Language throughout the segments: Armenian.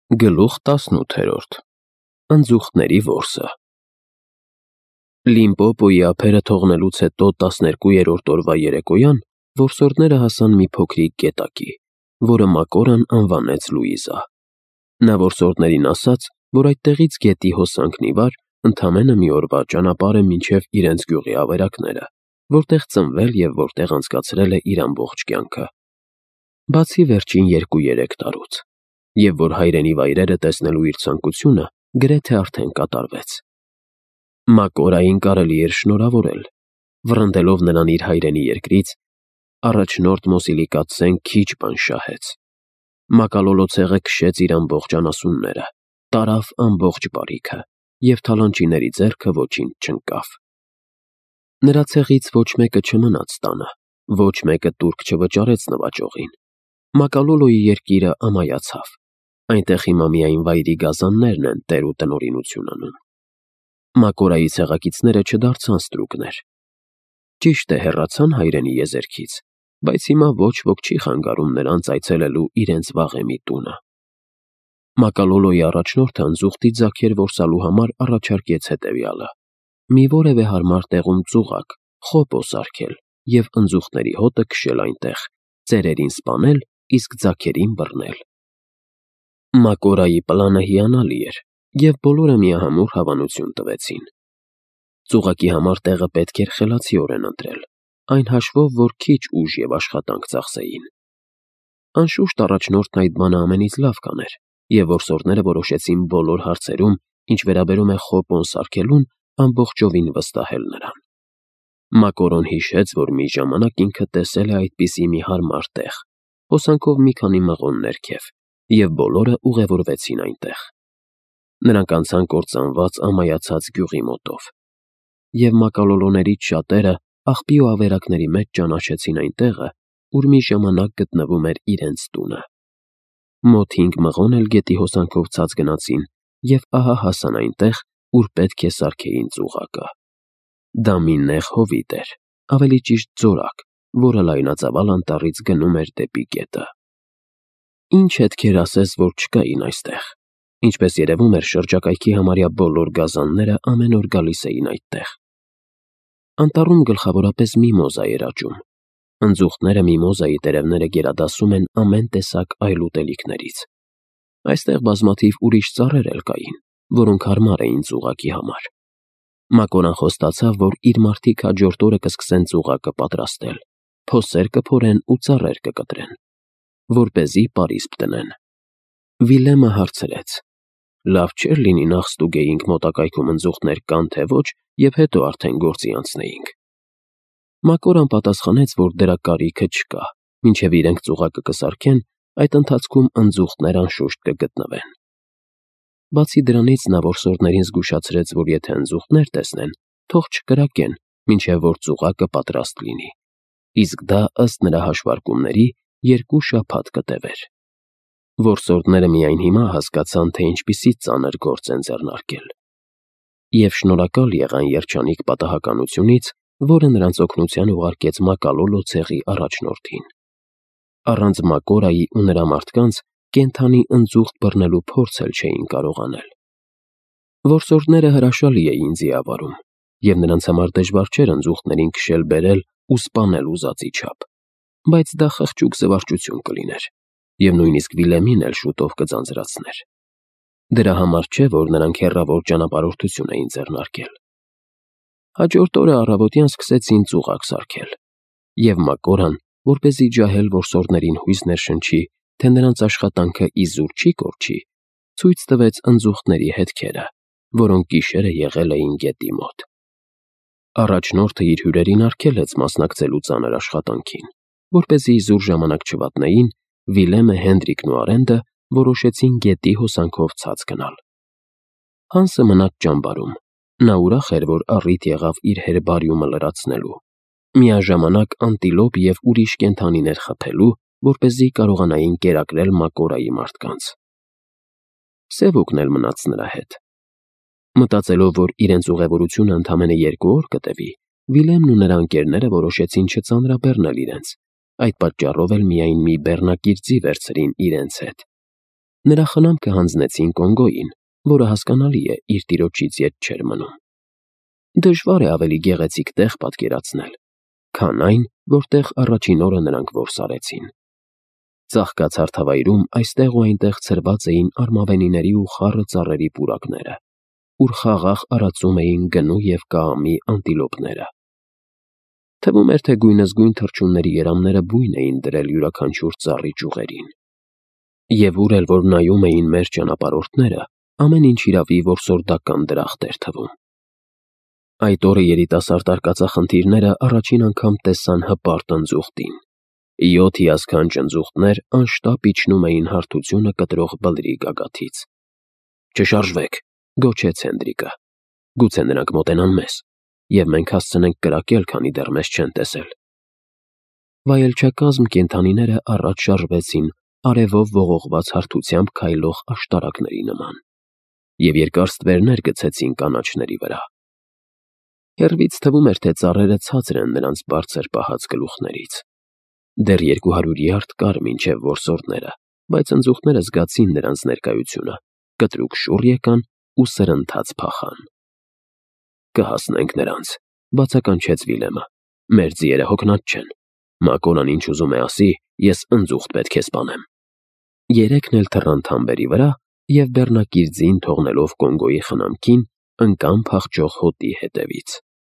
Գլուխ 18 Ընձուղտների որսը Լիմպոպոյի ափերը թողնելուց հետո 12-րդ օրվա երեկոյան որսորդները հասան մի փոքրիկ գետակի, որը Մակորան անվանեց Լուիզա։ Նա որսորդներին ասաց, որ այդտեղից գետի հոսանքն ի վար ընդամենը մի օրվա ճանապարհ է մինչև իրենց գյուղի ավերակները, որտեղ ծնվել և որտեղ անցկացրել է իր ամբողջ կյանքը, բացի վերջին 2-3 տարուց, և որ հայրենի վայրերը տեսնելու իր ցանկությունը գրեթե արդեն կատարվեց։ Մակորային կարելի էր շնորհավորել, վռնդելով նրան իր հայրենի երկրից, առաջնորդ Մոսիլիկացեն քիչ բան շահեց։ Մակալոլո ցեղը քշեց իր ամբողջ անասունները, տարավ ամբողջ բարիքը, և թալանչիների ձեռքը ոչինչ չընկավ։ Նրա ցեղից ոչ մեկը չմնաց տանը, ոչ մեկը տուրք չվճարեց նվաճողին։ Մակալոլոյի երկիրը ամայացավ, այնտեղ հիմա միայն վայրի գազաններն են տեր ու տնօրինություն անում։ Մակորայի ցեղակիցները չդարձան ստրուկներ։ Ճիշտ է, հեռացան հայրենի եզերքից, բայց հիմա ոչ ոք չի խանգարում նրանց այցելելու իրենց վաղեմի տունը։ Մակալոլոյի առաջնորդը ընձուղտի ձագեր որսալու համար առաջարկեց հետևյալը. մի որևէ հարմար տեղում ծուղակ, խոպո սարքել և ընձուղտների հոտը քշել այնտեղ, ծերերին սպանել, իսկ ձագերին բռնել։ Մակորայի պլանը հիանալի էր, և բոլորը միահամուռ հավանություն տվեցին։ Ծուղակի համար տեղը պետք էր խելացիորեն ընտրել, այն հաշվով, որ քիչ ուժ և աշխատանք ծախսեին։ Անշուշտ առաջնորդն այդ բանը ամենից լավ կաներ, և որսորդները որոշեցին բոլոր հարցերում, ինչ վերաբերում է խոպոն սարքելուն, ամբողջովին վստահել նրան։ Մակորոն հիշեց, որ մի ժամանակ ինքը տեսել է այդպիսի մի հարմար տեղ, հոսանքով մի քանի մղոն ներքև, և բոլորը ուղևորվեցին այնտեղ։ Նրանք անցան կործանված ամայացած գյուղի մոտով, և մակալոլոներից շատերը աղբի ու ավերակների մեջ ճանաչեցին այն տեղը, ուր մի ժամանակ գտնվում էր իրենց տունը։ Մոտ 5 մղոն էլ գետի հոսանքով ցած գնացին և ահա հասան այնտեղ, ուր պետք է սարքեին ծուղակը։ Դա մի նեղ հովիտ էր, ավելի ճիշտ ձորակ, որը լայնածավալ անտառից գնում էր դեպի գետը։ Ինչ հետքեր ասես, որ չկային այստեղ։ Ինչպես երևում էր, շրջակայքի համարյա բոլոր գազանները ամեն օր գալիս էին այդտեղ։ Անտառում գլխավորապես միմոզա էր աճում։ Ընձուղտները միմոզայի տերևները գերադասում են ամեն տեսակ այլ ուտելիքներից։ Այստեղ բազմաթիվ ուրիշ ծառեր էլ կային, որոնք հարմար էին ծուղակի համար։ Մակորան խոստացավ, որ իր մարդիկ հաջորդ օրը կսկսեն ծուղակը պատրաստել, փոսեր կփորեն ու ծառեր կկտրեն, որպեսզի պարիսպ տնեն։ Վիլեմը հարցրեց. լավ չէր լինի նախ ստուգեինք մոտակայքում ընձուղտներ կան թե ոչ, և հետո արդեն գործի անցնեինք։ Մակորան պատասխանեց, որ դրա կարիքը չկա, մինչև իրենք ծուղակը կսարքեն, այդ ընթացքում ընձուղտներ անշուշտ կգտնվեն։ Բացի դրանից նա որսորդներին զգուշացրեց, որ եթե ընձուղտներ տեսնեն, թող չկրակեն, մինչև որ ծուղակը պատրաստ լինի, իսկ դա ըստ նրա հաշվարկումների 2 շաբաթ կտևեր։ Որսորդները միայն հիմա հասկացան, թե ինչպիսի ծանր գործ են ձեռնարկել, և շնորհակալ եղան երջանիկ պատահականությունից, որը նրանց օգնության ուղարկեց Մակալոլո ցեղի առաջնորդին։ Առանց Մակորայի ու նրա մարդկանց կենդանի ընձուղտ բռնելու փորձ էլ չէին կարող անել։ Որսորդները հրաշալի էին ձիավարում, և նրանց համար դժվար չէր ընձուղտներին քշել-բերել ու սպանել ուզածի չափ, բայց դա խղճուկ զվարճություն կլիներ, և նույնիսկ Վիլեմին էլ շուտով կձանձրացներ։ Դրա համար չէ, որ նրանք հեռավոր ճանապարհորդություն էին ձեռնարկել։ Հաջորդ օրը առավոտյան սկսեցին ծուղակ սարքել, և Մակորան, որպեսզի ջահել որսորդներին հույս ներշնչի, թե նրանց աշխատանքը իզուր չի կորչի, ցույց տվեց ընձուղտների հետքերը, որոնք գիշերը եղել էին գետի մոտ։ Առաջնորդը իր հյուրերին արգելեց մասնակցելու ծանր աշխատանքին, որպեսզի իզուր ժամանակ չվատնեին, Վիլեմը, Հենրիկն ու Արենդը որոշեցին գետի հոսանքով ցած գնալ։ Հանսը մնաց ճամբարում։ Նա ուրախ էր, որ առիթ եղավ իր հերբարիումը լրացնելու, միաժամանակ անտիլոպ և ուրիշ կենդանիներ խփելու, որպեսզի կարողանային կերակրել Մակորայի մարդկանց։ Սևուկն էլ մնաց նրա հետ։ Մտածելով, որ իրենց ուղևորությունը ընդամենը 2 օր կտևի, Վիլեմն ու նրա ընկերները որոշեցին չծանրաբեռնել իրենց, այդ պատճառով էլ միայն մի բեռնակիր ձի վերցրին իրենց հետ։ Նրա խնամքը հանձնեցին Կոնգոյին, որը հասկանալի է իր տիրոջից ետ չէր մնում։ Դժվար է ավելի գեղեցիկ տեղ պատկերացնել, քան այն, որտեղ առաջին օրը նրանք որս արեցին։ Ծաղկացած հարթավայրում այստեղ ու այնտեղ ցրված էին արմավենիների ու խառը ծառերի պուրակները, ուր խաղաղ արածում էին գնու և կաղամի անտիլոպները։ Թվում էր, թե գույնզգույն թռչունների երամները բույն էին դրել յուրաքանչյուր ծառի ճյուղերին։ Եվ ուր էլ որ նայում էին մեր ճանապարհորդները, ամեն ինչ իրավի որսորդական դրախտ էր թվում։ Այդ օրը երիտասարդ արկածախնդիրները առաջին անգամ տեսան հպարտ ընձուղտին։ 7 հիասքանչ ընձուղտներ անշտապ իջնում էին հարթությունը կտրող բլրի գագաթից։ «Չշարժվեք», գոչեց Հենդրիկը։ «Գուցե նրանք մոտենան մեզ, և մենք հասցնենք կրակել, քանի դեռ մեզ չեն տեսել»։ Վայելչակազմ կենդանիները առաջ շարժվեցին արևով ողողված հարթությամբ քայլող աշտարակների նման և երկար ստվերներ գցեցին կանաչների վրա։ Հեռվից թվում էր, թե ծառերը ցածր են նրանց բարձր պահած գլուխներից։ Դեռ 200 յարդ կար մինչև որսորդները, բայց ընձուղտները զգացին նրանց ներկայությունը, կտրուկ շուռ եկան ու սրընթաց փախան։ «Կհասնենք նրանց», բացականչեց Վիլեմը։ «Մեր ձիերը հոգնած չեն։ Մակորան ինչ ուզում է ասի, ես ընձուղտ պետք է սպանեմ»։ Երեքն էլ թռան թամբերի վրա և բեռնակիր ձին թողնելով Կոնգոյի խնամքին, ընկան փախչող հոտի հետևից։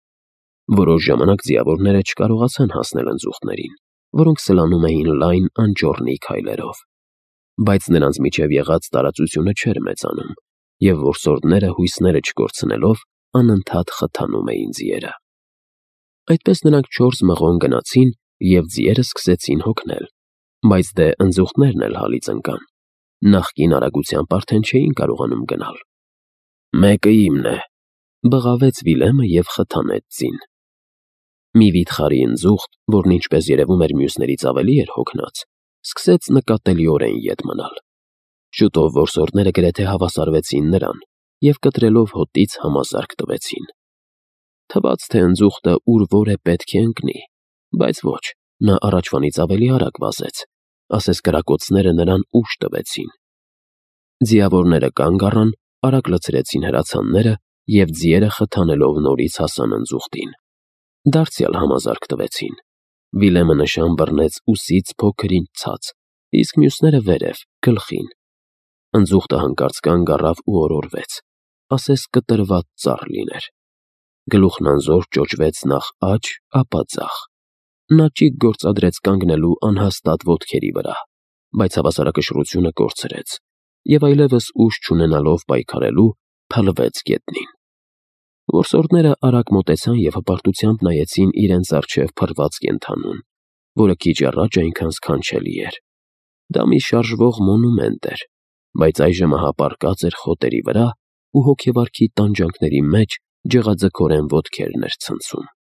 Որոշ ժամանակ ձիավորները չկարողացան հասնել ընձուղտներին, որոնք սլանում էին լայն անճոռնի քայլերով։ Բայց նրանց միջև եղած տարածությունը չէր մեծանում, և որսորդները հույսները չկորցնելով անընդհատ խթանում էին ձիերը։ Այդպես նրանք 4 մղոն գնացին, և ձիերը սկսեցին հոգնել, բայց դե ընձուղտներն էլ հալից ընկան։ Նախկին արագությամբ արդեն չէին կարողանում գնալ։ «Մեկը իմն է», բղավեց Վիլեմը և խթանեց ձին։ Մի վիթխարի ընձուղտ, որն ինչպես երևում էր մյուսներից ավելի էր հոգնած, սկսեց նկատելիորեն ետ մնալ։ Շուտով որսորդները գրեթե հավասարվեցին նրան և կտրելով հոտից համազարկ տվեցին։ Թվաց, թե ընձուղտը ուր որ է պետք է ընկնի, բայց ոչ, նա առաջվանից ավելի արագ վազեց, ասես կրակոցները նրան ուժ տվեցին։ Ձիավորները կանգ առան, արագ լցրեցին հրացանները և ձիերը խթանելով նորից հասան ընձուղտին։ Դարձյալ համազարկ տվեցին։ Վիլեմը նշան բռնեց ուսից փոքր ինչ ցած, իսկ մյուսները վերև, գլխին։ Ընձուղտը հանկարծ կանգ առավ ու օրորվեց, ասես կտրված ծառ լիներ։ Գլուխն անզոր ճոճվեց նախ աջ, ապա ձախ։ Նա ճիգ գործադրեց կանգնելու անհաստատ ոտքերի վրա, բայց հավասարակշռությունը կորցրեց և այլևս ուժ չունենալով պայքարելու, փլվեց գետնին։ Որսորդները արագ մոտեցան և հպարտությամբ նայեցին իրենց առջև փռված կենդանուն, որը քիչ առաջ այնքան սքանչելի էր։ Դա մի շարժվող մոնումենտ էր, բայց այժմ ահա պառկած էր խոտերի վրա ու հոգեվարքի տանջանքների մեջ ջղաձգորեն ոտքերն էր ցնցում։